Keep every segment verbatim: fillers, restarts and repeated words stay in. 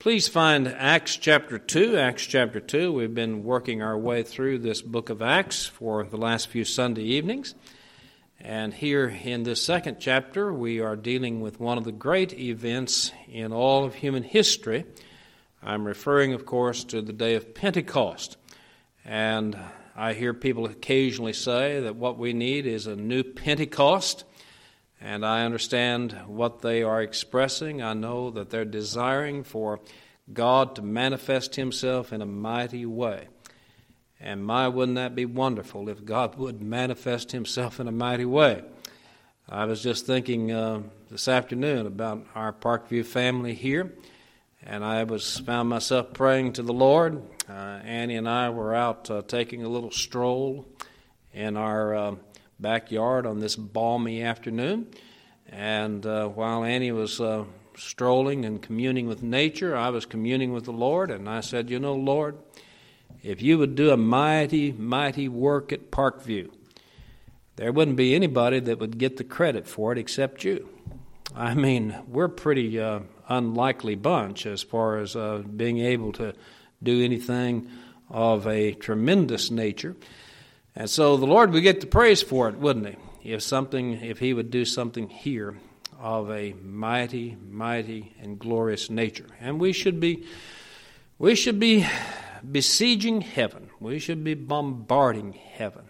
Please find Acts chapter two. Acts chapter two. We've been working our way through this book of Acts for the last few Sunday evenings. And here in this second chapter, we are dealing with one of the great events in all of human history. I'm referring, of course, to the day of Pentecost. And I hear people occasionally say that what we need is a new Pentecost. And I understand what they are expressing. I know that they're desiring for God to manifest Himself in a mighty way. And my, wouldn't that be wonderful if God would manifest Himself in a mighty way? I was just thinking uh, this afternoon about our Parkview family here, and I was found myself praying to the Lord. Uh, Annie and I were out uh, taking a little stroll in our Uh, backyard on this balmy afternoon, and uh, while Annie was uh, strolling and communing with nature, I was communing with the Lord, and I said, you know, Lord, if you would do a mighty, mighty work at Parkview, there wouldn't be anybody that would get the credit for it except you. I mean, we're a pretty uh, unlikely bunch as far as uh, being able to do anything of a tremendous nature. And so the Lord would get the praise for it, wouldn't He? If something, if He would do something here of a mighty, mighty, and glorious nature. And we should be, we should be besieging heaven. We should be bombarding heaven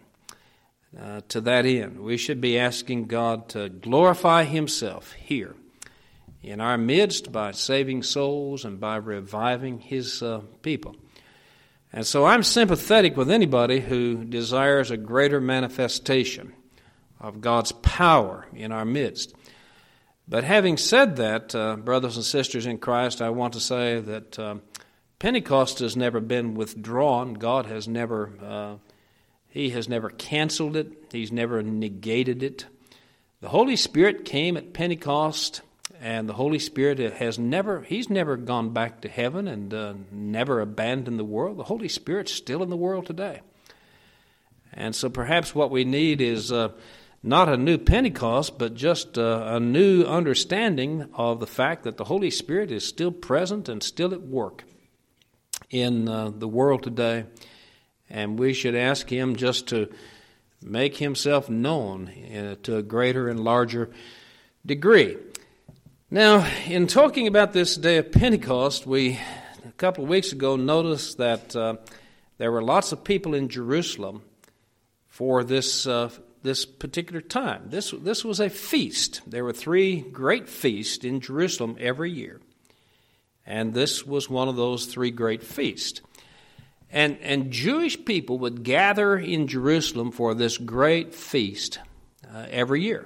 uh, to that end. We should be asking God to glorify Himself here in our midst by saving souls and by reviving His uh, people. And so I'm sympathetic with anybody who desires a greater manifestation of God's power in our midst. But having said that, uh, brothers and sisters in Christ, I want to say that uh, Pentecost has never been withdrawn. God has never, uh, He has never canceled it. He's never negated it. The Holy Spirit came at Pentecost, and the Holy Spirit has never, He's never gone back to heaven and uh, never abandoned the world. The Holy Spirit's still in the world today. And so perhaps what we need is uh, not a new Pentecost, but just uh, a new understanding of the fact that the Holy Spirit is still present and still at work in uh, the world today. And we should ask Him just to make Himself known uh, to a greater and larger degree. Now, in talking about this day of Pentecost, we, a couple of weeks ago, noticed that uh, there were lots of people in Jerusalem for this uh, this particular time. This, this was a feast. There were three great feasts in Jerusalem every year, and this was one of those three great feasts. And, and Jewish people would gather in Jerusalem for this great feast uh, every year.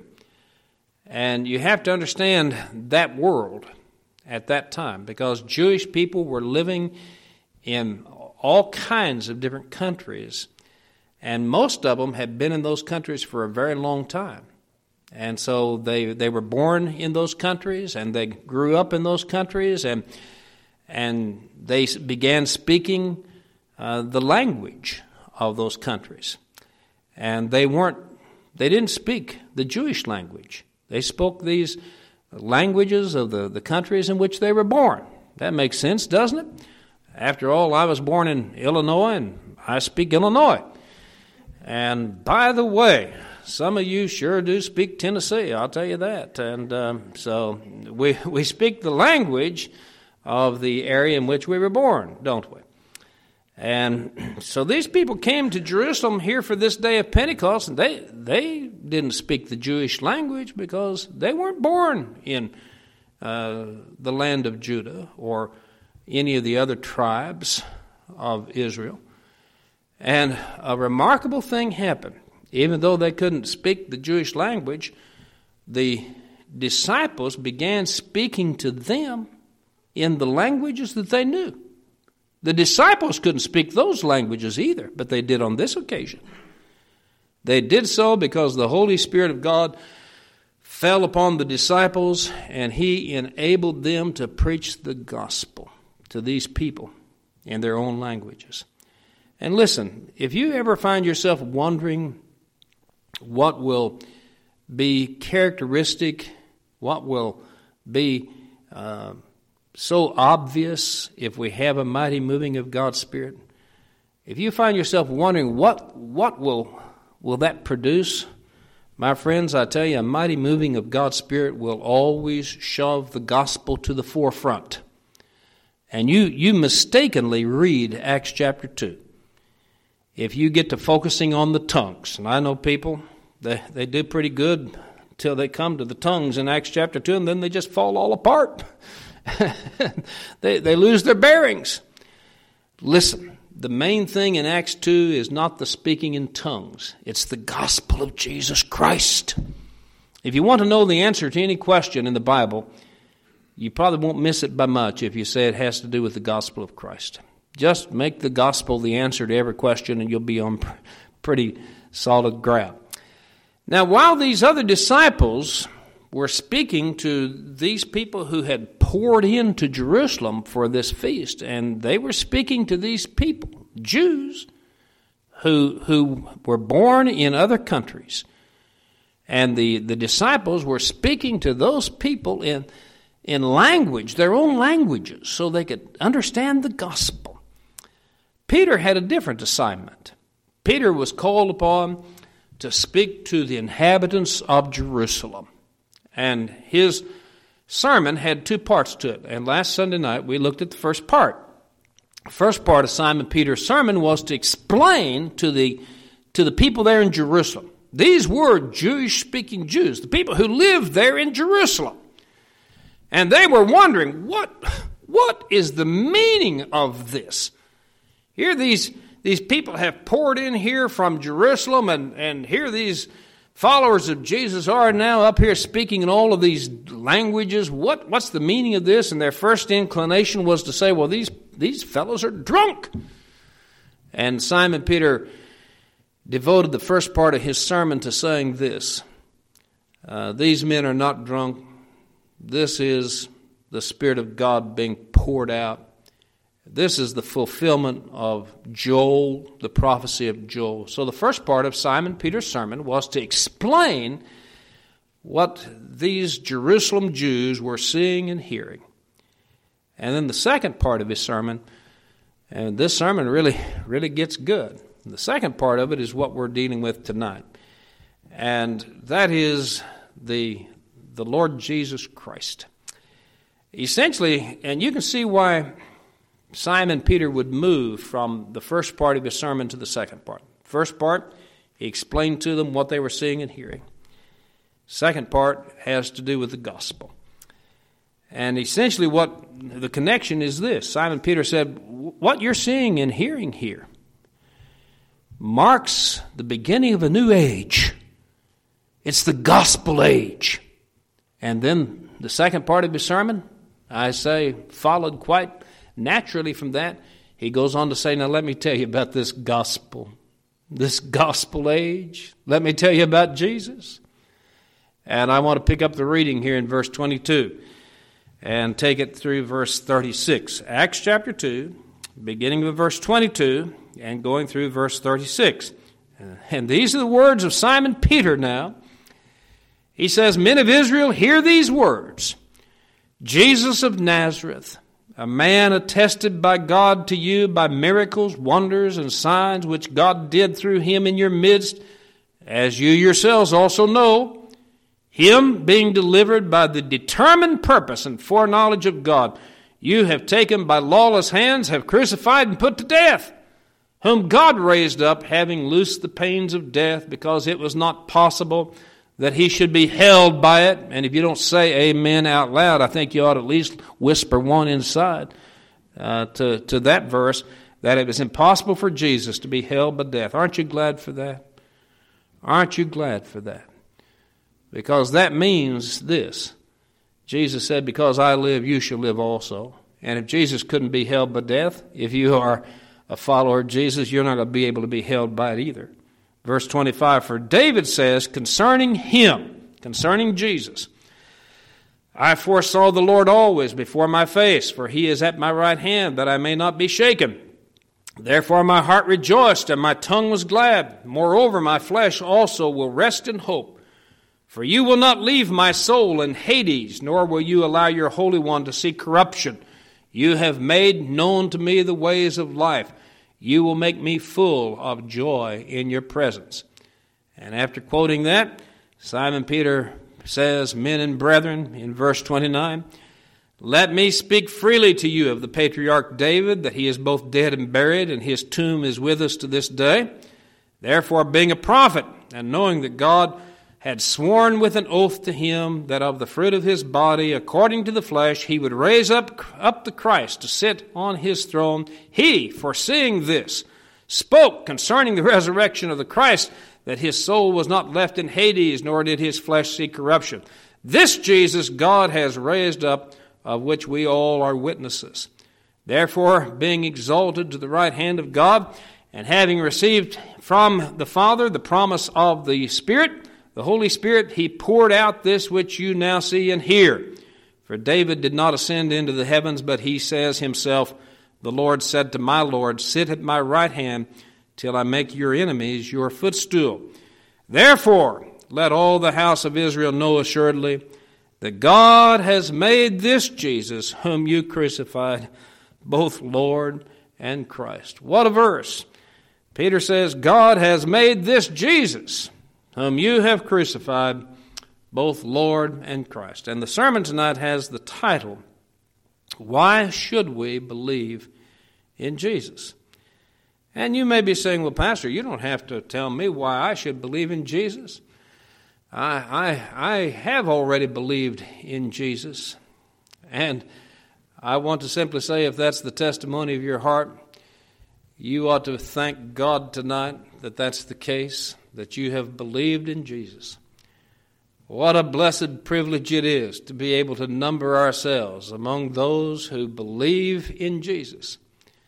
And you have to understand that world at that time, because Jewish people were living in all kinds of different countries, and most of them had been in those countries for a very long time. And so they they were born in those countries, and they grew up in those countries, and and they began speaking uh, the language of those countries. And they weren't they didn't speak the Jewish language. They spoke these languages of the, the countries in which they were born. That makes sense, doesn't it? After all, I was born in Illinois, and I speak Illinois. And by the way, some of you sure do speak Tennessee, I'll tell you that. And um, so we we speak the language of the area in which we were born, don't we? And so these people came to Jerusalem here for this day of Pentecost, and they they didn't speak the Jewish language because they weren't born in uh, the land of Judah or any of the other tribes of Israel. And a remarkable thing happened. Even though they couldn't speak the Jewish language, the disciples began speaking to them in the languages that they knew. The disciples couldn't speak those languages either, but they did on this occasion. They did so because the Holy Spirit of God fell upon the disciples, and He enabled them to preach the gospel to these people in their own languages. And listen, if you ever find yourself wondering what will be characteristic, what will be uh, so obvious if we have a mighty moving of God's Spirit? If you find yourself wondering what what will will that produce, my friends, I tell you, a mighty moving of God's Spirit will always shove the gospel to the forefront. And you, you mistakenly read Acts chapter two. If you get to focusing on the tongues, and I know people, they, they do pretty good until they come to the tongues in Acts chapter two, and then they just fall all apart. they, they lose their bearings. Listen, the main thing in Acts two is not the speaking in tongues. It's the gospel of Jesus Christ. If you want to know the answer to any question in the Bible, you probably won't miss it by much if you say it has to do with the gospel of Christ. Just make the gospel the answer to every question and you'll be on pretty solid ground. Now, while these other disciples were speaking to these people who had poured into Jerusalem for this feast, and they were speaking to these people, Jews, who, who were born in other countries, and the, the disciples were speaking to those people in in language, their own languages, so they could understand the gospel. Peter had a different assignment. Peter was called upon to speak to the inhabitants of Jerusalem. And his sermon had two parts to it. And last Sunday night we looked at the first part. The first part of Simon Peter's sermon was to explain to the, to the people there in Jerusalem. These were Jewish-speaking Jews, the people who lived there in Jerusalem. And they were wondering, what, what is the meaning of this? Here these, these people have poured in here from Jerusalem, and, and here these followers of Jesus are now up here speaking in all of these languages. What, what's the meaning of this? And their first inclination was to say, well, these, these fellows are drunk. And Simon Peter devoted the first part of his sermon to saying this. Uh, these men are not drunk. This is the Spirit of God being poured out. This is the fulfillment of Joel, the prophecy of Joel. So the first part of Simon Peter's sermon was to explain what these Jerusalem Jews were seeing and hearing. And then the second part of his sermon, and this sermon really, really gets good. The second part of it is what we're dealing with tonight. And that is the the Lord Jesus Christ. Essentially, and you can see why Simon Peter would move from the first part of his sermon to the second part. First part, he explained to them what they were seeing and hearing. Second part has to do with the gospel. And essentially what the connection is this. Simon Peter said, what you're seeing and hearing here marks the beginning of a new age. It's the gospel age. And then the second part of his sermon, I say, followed quite naturally from that. He goes on to say, now let me tell you about this gospel, this gospel age. Let me tell you about Jesus. And I want to pick up the reading here in verse twenty-two and take it through verse thirty-six. Acts chapter two, beginning with verse twenty-two and going through verse thirty-six. And these are the words of Simon Peter now. He says, men of Israel, hear these words. Jesus of Nazareth, a man attested by God to you by miracles, wonders, and signs which God did through him in your midst, as you yourselves also know, him being delivered by the determined purpose and foreknowledge of God, you have taken by lawless hands, have crucified and put to death, whom God raised up, having loosed the pains of death, because it was not possible that he should be held by it. And if you don't say amen out loud, I think you ought to at least whisper one inside uh, to, to that verse, that it was impossible for Jesus to be held by death. Aren't you glad for that? Aren't you glad for that? Because that means this. Jesus said, because I live, you shall live also. And if Jesus couldn't be held by death, if you are a follower of Jesus, you're not going to be able to be held by it either. Verse twenty-five, for David says concerning him, concerning Jesus, I foresaw the Lord always before my face, for he is at my right hand, that I may not be shaken. Therefore my heart rejoiced, and my tongue was glad. Moreover, my flesh also will rest in hope. For you will not leave my soul in Hades, nor will you allow your Holy One to see corruption. You have made known to me the ways of life. You will make me full of joy in your presence. And after quoting that, Simon Peter says, Men and brethren, in verse twenty-nine, let me speak freely to you of the patriarch David, that he is both dead and buried, and his tomb is with us to this day. Therefore, being a prophet, and knowing that God had sworn with an oath to him that of the fruit of his body, according to the flesh, he would raise up, up the Christ to sit on his throne, he, foreseeing this, spoke concerning the resurrection of the Christ, that his soul was not left in Hades, nor did his flesh see corruption. This Jesus God has raised up, of which we all are witnesses. Therefore, being exalted to the right hand of God, and having received from the Father the promise of the Spirit, the Holy Spirit, he poured out this which you now see and hear. For David did not ascend into the heavens, but he says himself, the Lord said to my Lord, sit at my right hand till I make your enemies your footstool. Therefore, let all the house of Israel know assuredly that God has made this Jesus, whom you crucified, both Lord and Christ. What a verse. Peter says, God has made this Jesus, whom you have crucified, both Lord and Christ. And the sermon tonight has the title, Why Should We Believe in Jesus? And you may be saying, well, Pastor, you don't have to tell me why I should believe in Jesus. I, I, I have already believed in Jesus. And I want to simply say, if that's the testimony of your heart, you ought to thank God tonight that that's the case, that you have believed in Jesus. What a blessed privilege it is to be able to number ourselves among those who believe in Jesus.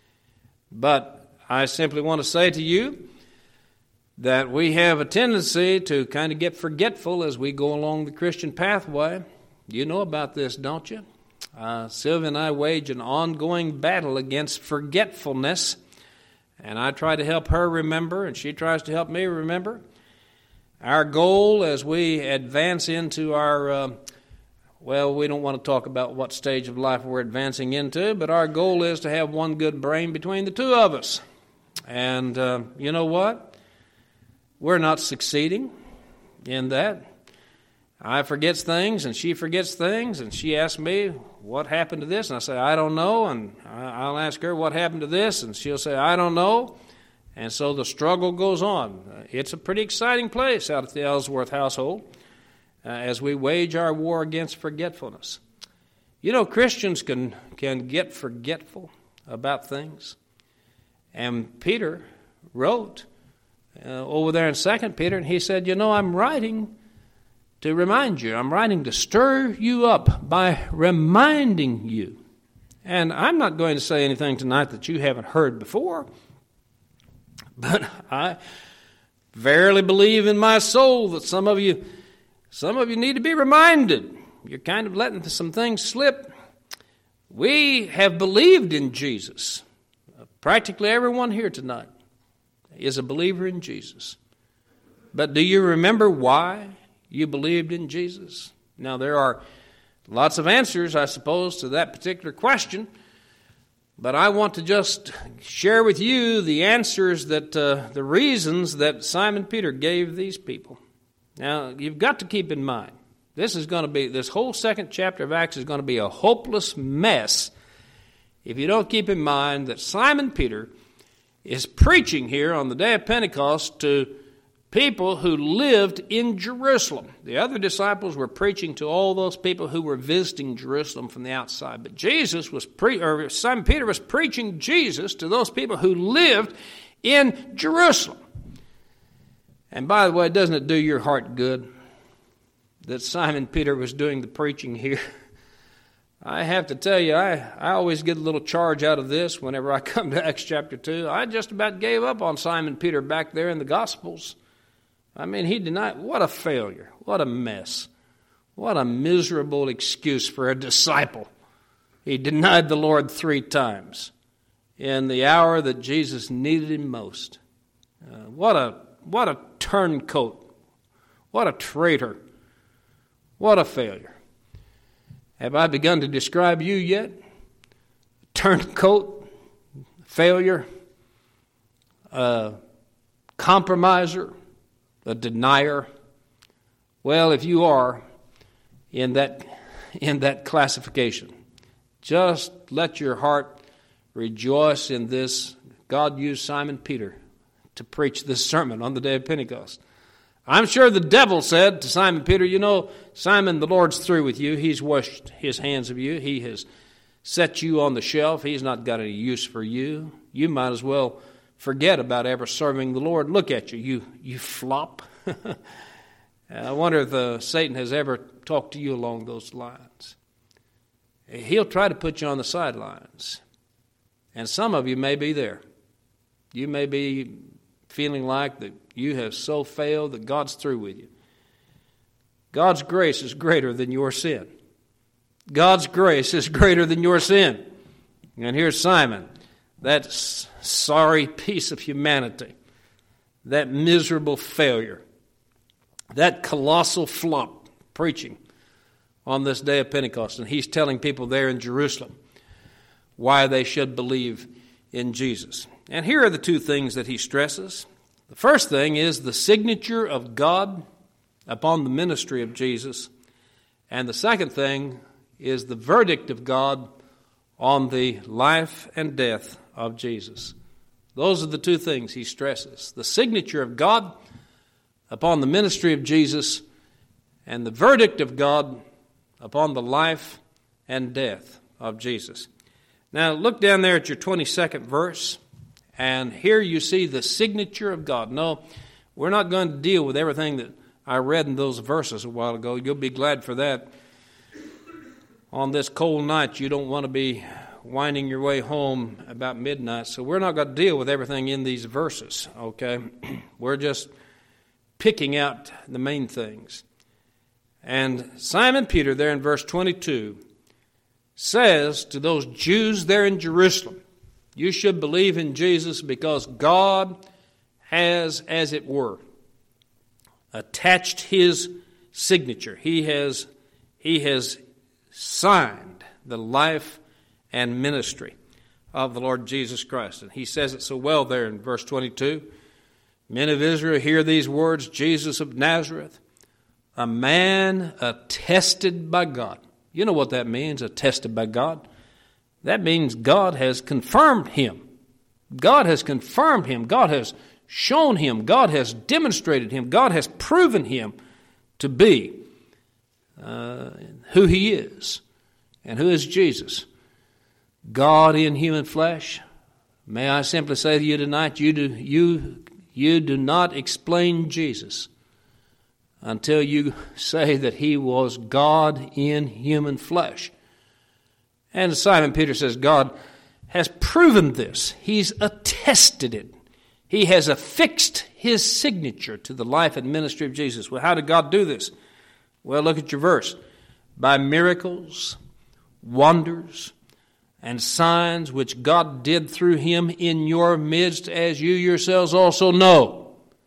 But I simply want to say to you that we have a tendency to kind of get forgetful as we go along the Christian pathway. You know about this, don't you? Uh, Sylvia and I wage an ongoing battle against forgetfulness, and I try to help her remember, and she tries to help me remember. Our goal as we advance into our, uh, well, we don't want to talk about what stage of life we're advancing into, but our goal is to have one good brain between the two of us. And uh, you know what? We're not succeeding in that. I forget things, and she forgets things, and she asks me, what happened to this? And I say, I don't know, and I'll ask her, what happened to this? And she'll say, I don't know. And so the struggle goes on. It's a pretty exciting place out at the Ellsworth household uh, as we wage our war against forgetfulness. You know, Christians can, can get forgetful about things. And Peter wrote uh, over there in Second Peter, and he said, you know, I'm writing to remind you. I'm writing to stir you up by reminding you. And I'm not going to say anything tonight that you haven't heard before, but I verily believe in my soul that some of you, some of you need to be reminded. You're kind of letting some things slip. We have believed in Jesus. Practically everyone here tonight is a believer in Jesus. But do you remember why you believed in Jesus? Now, there are lots of answers, I suppose, to that particular question. But I want to just share with you the answers that, uh, the reasons that Simon Peter gave these people. Now, you've got to keep in mind, this is going to be, this whole second chapter of Acts is going to be a hopeless mess if you don't keep in mind that Simon Peter is preaching here on the day of Pentecost to people who lived in Jerusalem. The other disciples were preaching to all those people who were visiting Jerusalem from the outside. But Jesus was pre- or Simon Peter was preaching Jesus to those people who lived in Jerusalem. And by the way, doesn't it do your heart good that Simon Peter was doing the preaching here? I have to tell you, I, I always get a little charge out of this whenever I come to Acts chapter two. I just about gave up on Simon Peter back there in the Gospels. I mean, he denied. What a failure. What a mess. What a miserable excuse for a disciple. He denied the Lord three times in the hour that Jesus needed him most. Uh, what a what a turncoat. What a traitor. What a failure. Have I begun to describe you yet? Turncoat, failure, a compromiser, a denier. Well, if you are in that in that classification, just let your heart rejoice in this. God used Simon Peter to preach this sermon on the day of Pentecost. I'm sure the devil said to Simon Peter, you know, Simon, the Lord's through with you. He's washed his hands of you. He has set you on the shelf. He's not got any use for you. You might as well forget about ever serving the Lord. Look at you, you, you flop. I wonder if uh, Satan has ever talked to you along those lines. He'll try to put you on the sidelines. And some of you may be there. You may be feeling like that you have so failed that God's through with you. God's grace is greater than your sin. God's grace is greater than your sin. And here's Simon, that s- sorry piece of humanity, that miserable failure, that colossal flop preaching on this day of Pentecost. And he's telling people there in Jerusalem why they should believe in Jesus. And here are the two things that he stresses. The first thing is the signature of God upon the ministry of Jesus. And the second thing is the verdict of God on the life and death of Jesus. Those are the two things he stresses. The signature of God upon the ministry of Jesus and the verdict of God upon the life and death of Jesus. Now look down there at your twenty-second verse, and here you see the signature of God. No, we're not going to deal with everything that I read in those verses a while ago. You'll be glad for that. On this cold night, you don't want to be winding your way home about midnight, so we're not going to deal with everything in these verses, okay? We're just picking out the main things. And Simon Peter there in verse twenty-two says to those Jews there in Jerusalem, you should believe in Jesus because God has, as it were, attached his signature. He has, he has signed the life and ministry of the Lord Jesus Christ. And he says it so well there in verse twenty-two. Men of Israel, hear these words, Jesus of Nazareth, a man attested by God. You know what that means, attested by God? That means God has confirmed him. God has confirmed him. God has shown him. God has demonstrated him. God has proven him to be uh, who he is. And who is Jesus? God in human flesh. May I simply say to you tonight, you do, you, you do not explain Jesus until you say that he was God in human flesh. And Simon Peter says God has proven this. He's attested it. He has affixed his signature to the life and ministry of Jesus. Well, how did God do this? Well, look at your verse. By miracles, wonders, and signs which God did through him in your midst, as you yourselves also know.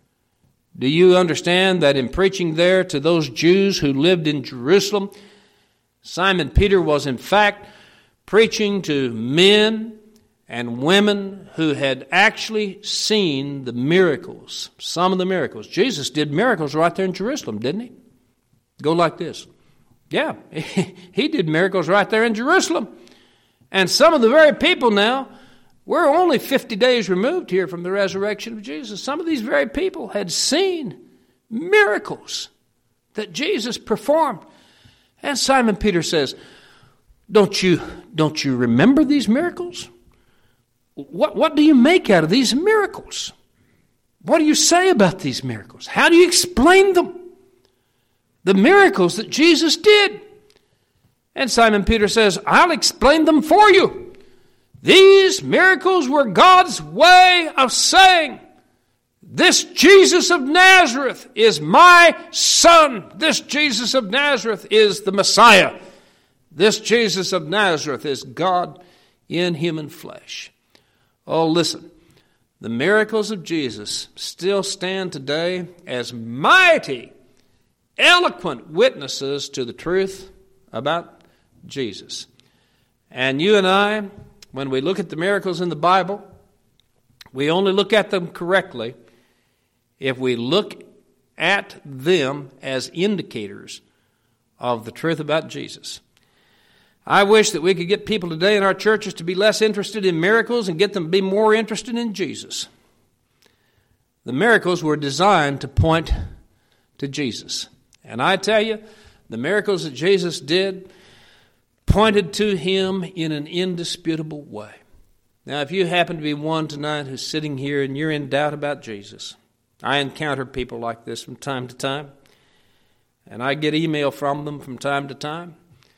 Do you understand that in preaching there to those Jews who lived in Jerusalem, Simon Peter was in fact preaching to men and women who had actually seen the miracles, some of the miracles. Jesus did miracles right there in Jerusalem, didn't he? Go like this. Yeah, he did miracles right there in Jerusalem. And some of the very people now, we're only fifty days removed here from the resurrection of Jesus. Some of these very people had seen miracles that Jesus performed. And Simon Peter says, don't you, don't you remember these miracles? What, what do you make out of these miracles? What do you say about these miracles? How do you explain them? The miracles that Jesus did. And Simon Peter says, I'll explain them for you. These miracles were God's way of saying, this Jesus of Nazareth is my son. This Jesus of Nazareth is the Messiah. This Jesus of Nazareth is God in human flesh. Oh, listen, the miracles of Jesus still stand today as mighty eloquent witnesses to the truth about Jesus. And you and I, when we look at the miracles in the Bible, we only look at them correctly if we look at them as indicators of the truth about Jesus. I wish that we could get people today in our churches to be less interested in miracles and get them to be more interested in Jesus. The miracles were designed to point to Jesus. And I tell you, the miracles that Jesus did pointed to him in an indisputable way. Now, if you happen to be one tonight who's sitting here and you're in doubt about Jesus, I encounter people like this from time to time, and I get email from them from time to time.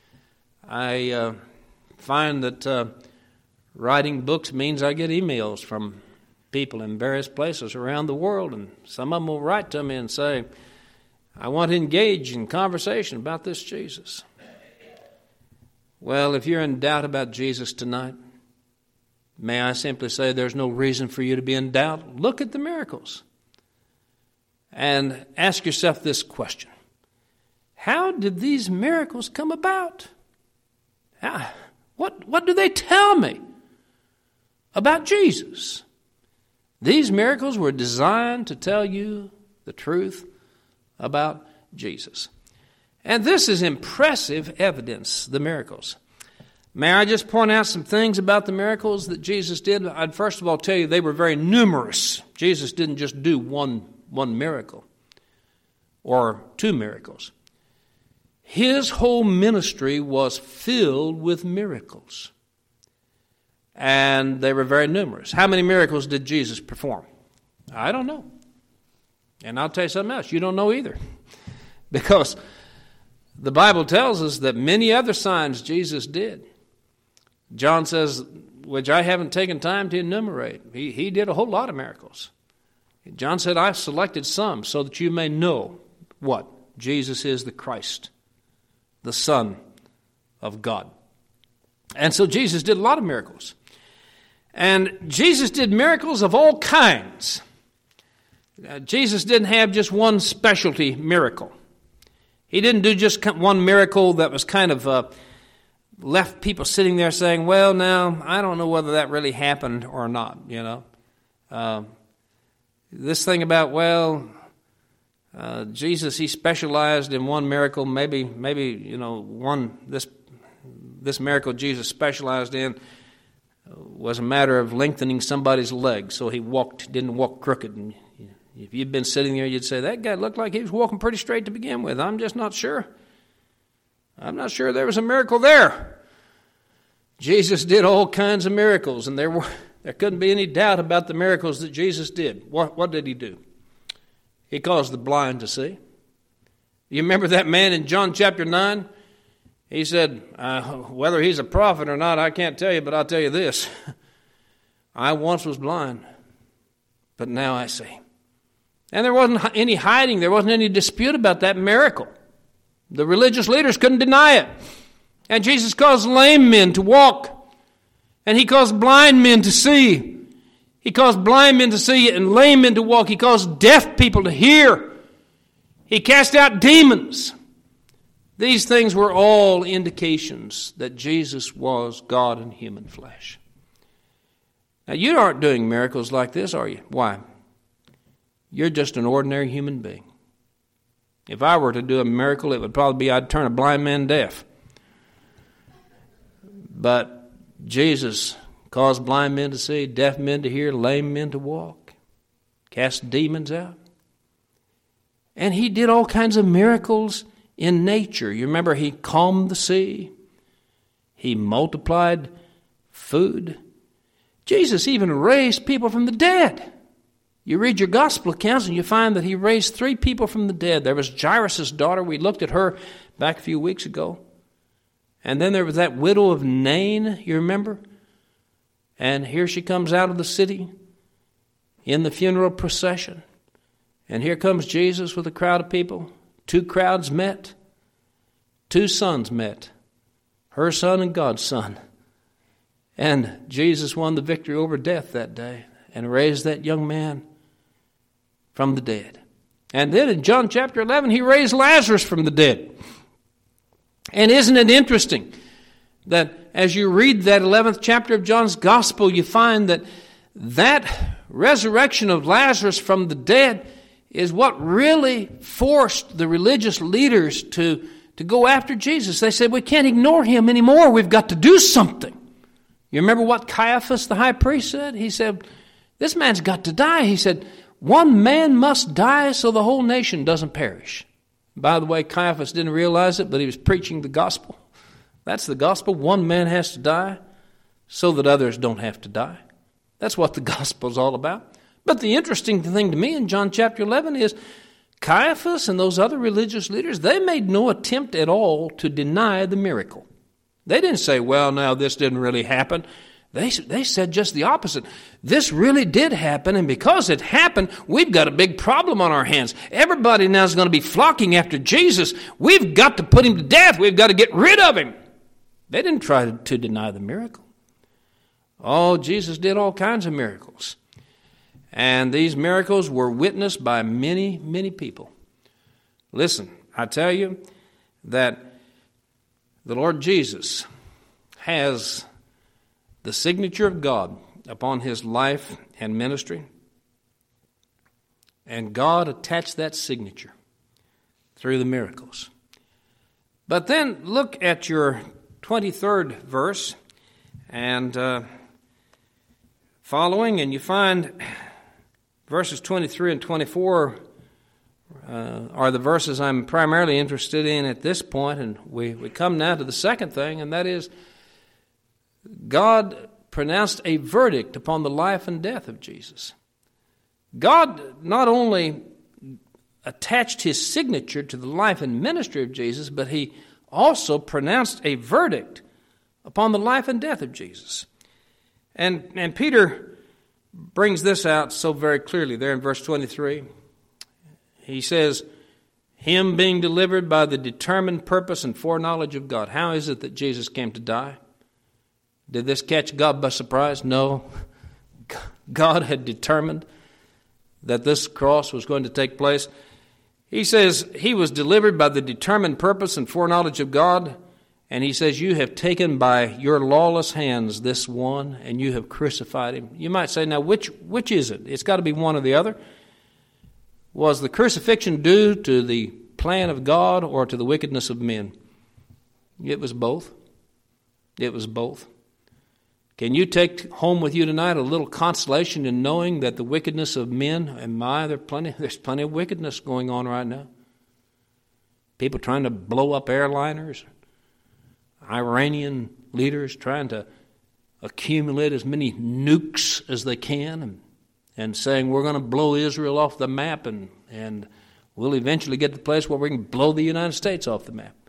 I uh, find that uh, writing books means I get emails from people in various places around the world, and some of them will write to me and say, I want to engage in conversation about this Jesus. Well, if you're in doubt about Jesus tonight, may I simply say there's no reason for you to be in doubt. Look at the miracles and ask yourself this question. How did these miracles come about? How, what, what do they tell me about Jesus? These miracles were designed to tell you the truth about Jesus. And this is impressive evidence, the miracles. May I just point out some things about the miracles that Jesus did? I'd first of all tell you they were very numerous. Jesus didn't just do one, one miracle or two miracles. His whole ministry was filled with miracles. And they were very numerous. How many miracles did Jesus perform? I don't know. And I'll tell you something else. You don't know either. Because the Bible tells us that many other signs Jesus did. John says, which I haven't taken time to enumerate. He, he did a whole lot of miracles. John said, I've selected some so that you may know what? Jesus is the Christ, the Son of God. And so Jesus did a lot of miracles. And Jesus did miracles of all kinds. Uh, Jesus didn't have just one specialty miracle. He didn't do just one miracle that was kind of uh, left people sitting there saying, well, now, I don't know whether that really happened or not, you know. Uh, this thing about, well, uh, Jesus, he specialized in one miracle, maybe, maybe you know, one, this, this miracle Jesus specialized in was a matter of lengthening somebody's leg, so he walked, didn't walk crooked. And if you'd been sitting there, you'd say, that guy looked like he was walking pretty straight to begin with. I'm just not sure. I'm not sure there was a miracle there. Jesus did all kinds of miracles, and there were there couldn't be any doubt about the miracles that Jesus did. What, what did he do? He caused the blind to see. You remember that man in John chapter nine? He said, uh, whether he's a prophet or not, I can't tell you, but I'll tell you this. I once was blind, but now I see. And there wasn't any hiding. There wasn't any dispute about that miracle. The religious leaders couldn't deny it. And Jesus caused lame men to walk. And he caused blind men to see. He caused blind men to see and lame men to walk. He caused deaf people to hear. He cast out demons. These things were all indications that Jesus was God in human flesh. Now, you aren't doing miracles like this, are you? Why? You're just an ordinary human being. If I were to do a miracle, it would probably be I'd turn a blind man deaf. But Jesus caused blind men to see, deaf men to hear, lame men to walk, cast demons out. And he did all kinds of miracles in nature. You remember he calmed the sea. He multiplied food. Jesus even raised people from the dead. You read your gospel accounts and you find that he raised three people from the dead. There was Jairus' daughter. We looked at her back a few weeks ago. And then there was that widow of Nain, you remember? And here she comes out of the city in the funeral procession. And here comes Jesus with a crowd of people. Two crowds met. Two sons met. Her son and God's son. And Jesus won the victory over death that day and raised that young man from the dead. And then in John chapter eleven, he raised Lazarus from the dead. And isn't it interesting that as you read that eleventh chapter of John's Gospel, you find that that resurrection of Lazarus from the dead is what really forced the religious leaders to, to go after Jesus. They said, we can't ignore him anymore. We've got to do something. You remember what Caiaphas, the high priest, said? He said, this man's got to die. He said, one man must die so the whole nation doesn't perish. By the way, Caiaphas didn't realize it, but he was preaching the gospel. That's the gospel. One man has to die so that others don't have to die. That's what the gospel is all about. But the interesting thing to me in John chapter eleven is Caiaphas and those other religious leaders, they made no attempt at all to deny the miracle. They didn't say, well, now this didn't really happen. They, they said just the opposite. This really did happen, and because it happened, we've got a big problem on our hands. Everybody now is going to be flocking after Jesus. We've got to put him to death. We've got to get rid of him. They didn't try to, to deny the miracle. Oh, Jesus did all kinds of miracles. And these miracles were witnessed by many, many people. Listen, I tell you that the Lord Jesus has the signature of God upon his life and ministry. And God attached that signature through the miracles. But then look at your twenty-third verse and uh, following, and you find verses twenty-three and twenty-four uh, are the verses I'm primarily interested in at this point, and we, we come now to the second thing, and that is God pronounced a verdict upon the life and death of Jesus. God not only attached his signature to the life and ministry of Jesus, but he also pronounced a verdict upon the life and death of Jesus. And, and Peter brings this out so very clearly there in verse twenty-three. He says, him being delivered by the determined purpose and foreknowledge of God. How is it that Jesus came to die? Did this catch God by surprise? No. God had determined that this cross was going to take place. He says he was delivered by the determined purpose and foreknowledge of God. And he says, you have taken by your lawless hands this one, and you have crucified him. You might say, now, which which is it? It's got to be one or the other. Was the crucifixion due to the plan of God or to the wickedness of men? It was both. It was both. Can you take home with you tonight a little consolation in knowing that the wickedness of men, and my, there's plenty, there's plenty of wickedness going on right now. People trying to blow up airliners, Iranian leaders trying to accumulate as many nukes as they can and, and saying we're going to blow Israel off the map and, and we'll eventually get to the place where we can blow the United States off the map.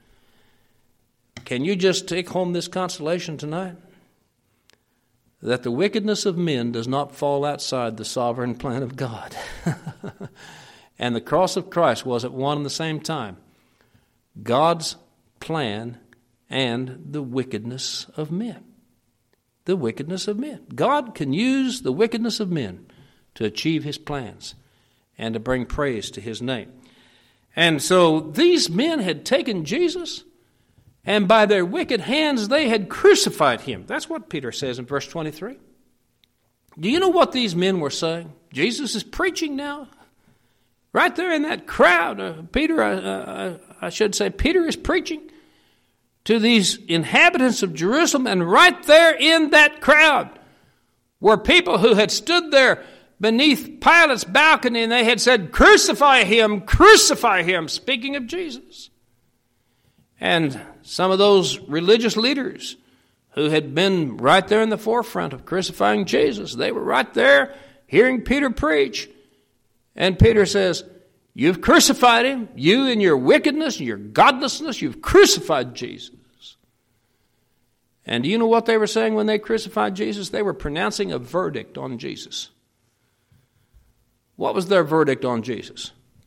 Can you just take home this consolation tonight? That the wickedness of men does not fall outside the sovereign plan of God. And the cross of Christ was at one and the same time God's plan and the wickedness of men. The wickedness of men. God can use the wickedness of men to achieve his plans and to bring praise to his name. And so these men had taken Jesus, and by their wicked hands they had crucified him. That's what Peter says in verse twenty-three. Do you know what these men were saying? Jesus is preaching now. Right there in that crowd, uh, Peter, uh, uh, I should say, Peter is preaching to these inhabitants of Jerusalem, and right there in that crowd were people who had stood there beneath Pilate's balcony and they had said, crucify him, crucify him, speaking of Jesus. And some of those religious leaders who had been right there in the forefront of crucifying Jesus, they were right there hearing Peter preach. And Peter says, you've crucified him. You in your wickedness and your godlessness, you've crucified Jesus. And do you know what they were saying when they crucified Jesus? They were pronouncing a verdict on Jesus. What was their verdict on Jesus?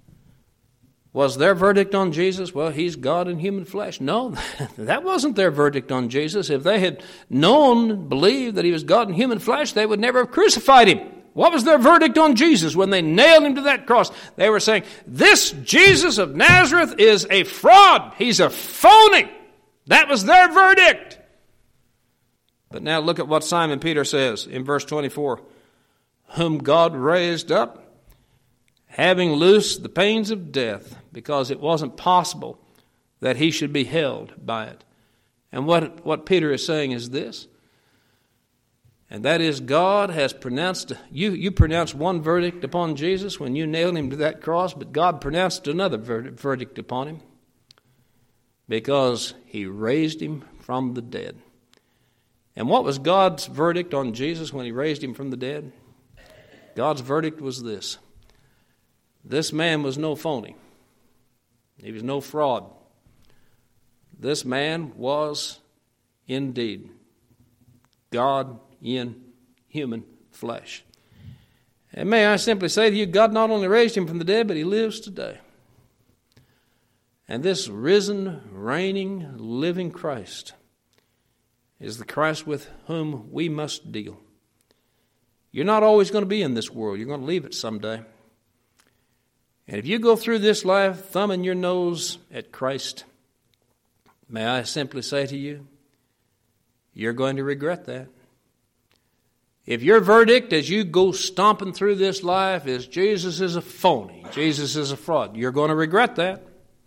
Was their verdict on Jesus, well, he's God in human flesh? No, that wasn't their verdict on Jesus. If they had known, believed that he was God in human flesh, they would never have crucified him. What was their verdict on Jesus when they nailed him to that cross? They were saying, this Jesus of Nazareth is a fraud. He's a phony. That was their verdict. But now look at what Simon Peter says in verse twenty-four. Whom God raised up, having loosed the pains of death, because it wasn't possible that he should be held by it. And what, what Peter is saying is this, and that is God has pronounced, you, you pronounced one verdict upon Jesus when you nailed him to that cross, but God pronounced another verdict upon him because he raised him from the dead. And what was God's verdict on Jesus when he raised him from the dead? God's verdict was this. This man was no phony. He was no fraud. This man was indeed God in human flesh. And may I simply say to you, God not only raised him from the dead, but he lives today. And this risen, reigning, living Christ is the Christ with whom we must deal. You're not always going to be in this world. You're going to leave it someday. And if you go through this life thumbing your nose at Christ, may I simply say to you, you're going to regret that. If your verdict as you go stomping through this life is Jesus is a phony, Jesus is a fraud, you're going to regret that.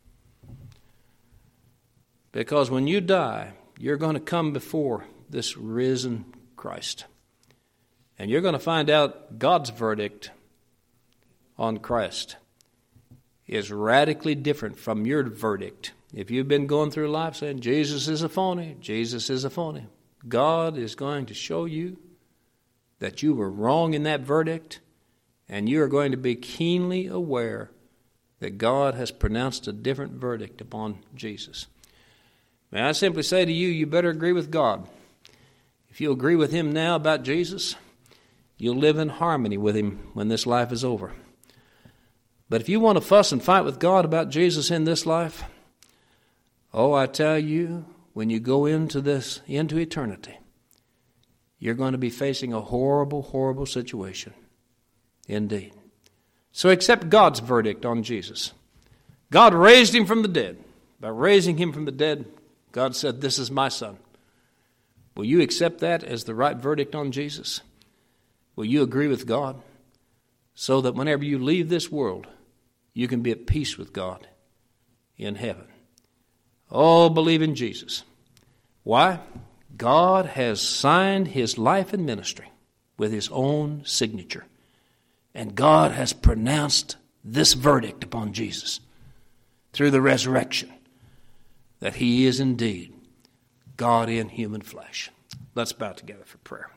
Because when you die, you're going to come before this risen Christ. And you're going to find out God's verdict on Christ is radically different from your verdict. If you've been going through life saying, Jesus is a phony, Jesus is a phony, God is going to show you that you were wrong in that verdict, and you are going to be keenly aware that God has pronounced a different verdict upon Jesus. May I simply say to you, you better agree with God. If you agree with him now about Jesus, you'll live in harmony with him when this life is over. But if you want to fuss and fight with God about Jesus in this life, oh, I tell you, when you go into this, into eternity, you're going to be facing a horrible, horrible situation. Indeed. So accept God's verdict on Jesus. God raised him from the dead. By raising him from the dead, God said, this is my son. Will you accept that as the right verdict on Jesus? Will you agree with God so that whenever you leave this world, you can be at peace with God in heaven? Oh, believe in Jesus. Why? God has signed his life and ministry with his own signature. And God has pronounced this verdict upon Jesus through the resurrection, that he is indeed God in human flesh. Let's bow together for prayer.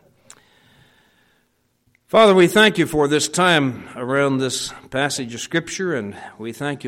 Father, we thank you for this time around this passage of Scripture, and we thank you